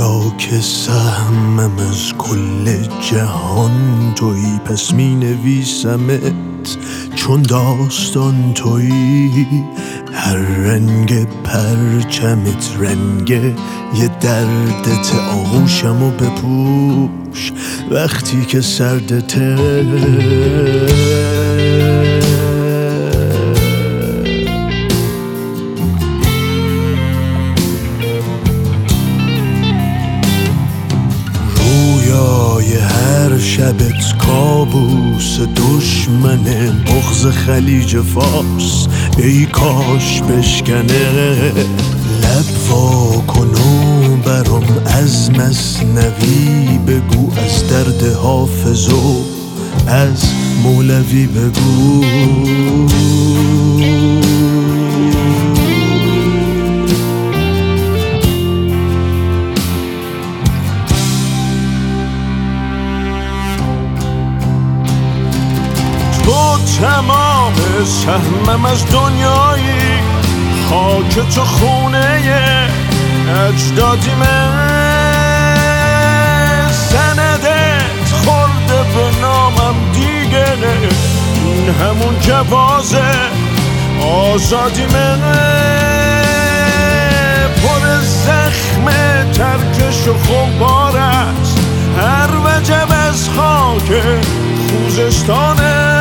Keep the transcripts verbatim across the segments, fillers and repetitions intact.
حالا که سهمم از کل جهان تویی، پس می نویسمت چون داستان تویی. هر رنگ پرچمت رنگ یه دردت، آغوشمو بپوش وقتی که سردته. هر شبت کابوس دشمنه، بغض خلیج فارس ای کاش بشکنه. لب وا کن و برام از مثنوی بگو، از درد حافظ و از مولوی بگو. تمام سهمم از دنیایی، خاک تو خونه اجدادیمه. سندت خورده به نامم دیگه، این همون جوازه آزادیمه. پر زخم ترکش و خمار است هر وجب از خاک خوزستانه.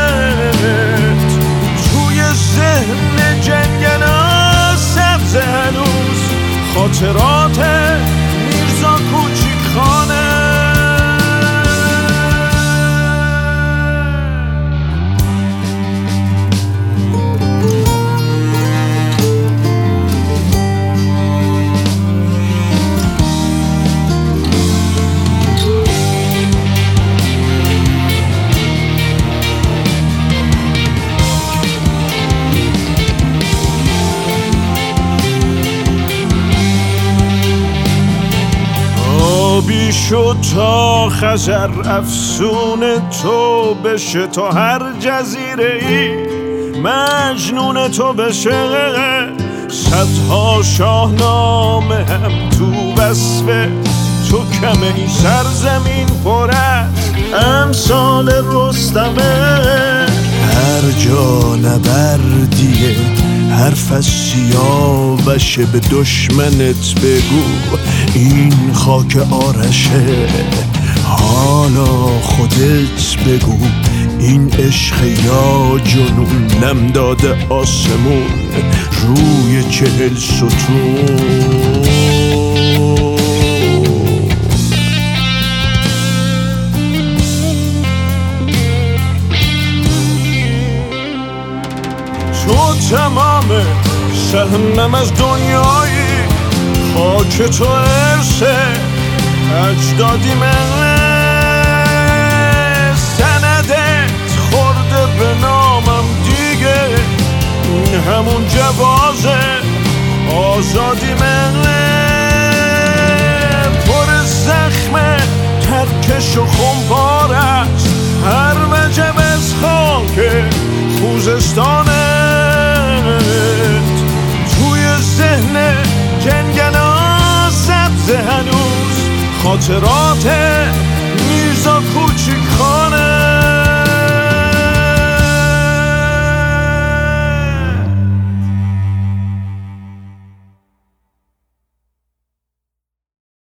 توی ذهن جنگلا سبز هنوز خاطرات میرزا کوچیک خانه. بی شد تا خزر افسون تو بشه، تا هر جزیره ای مجنون تو بشه. صدها شاهنامه هم تو وصف تو کمه، این سرزمین پر از امثال رستمه. هر جا نبردیه حرف از سیاوشه، به دشمنت بگو این خاک آرشه. حالا خودت بگو این عشق یا جنون، نم داده آسمون روی چهل ستون. تو تمام سهمم از دنیایی، خاک تو ارسه اجدادیمه. سندت خورده به نامم دیگه، این همون جوازه آزادیمه. پر زخم ترکش و خمپار است هر وجب از خاک خوزستانه. توی ذهن جنگلا سبز هنوز خاطرات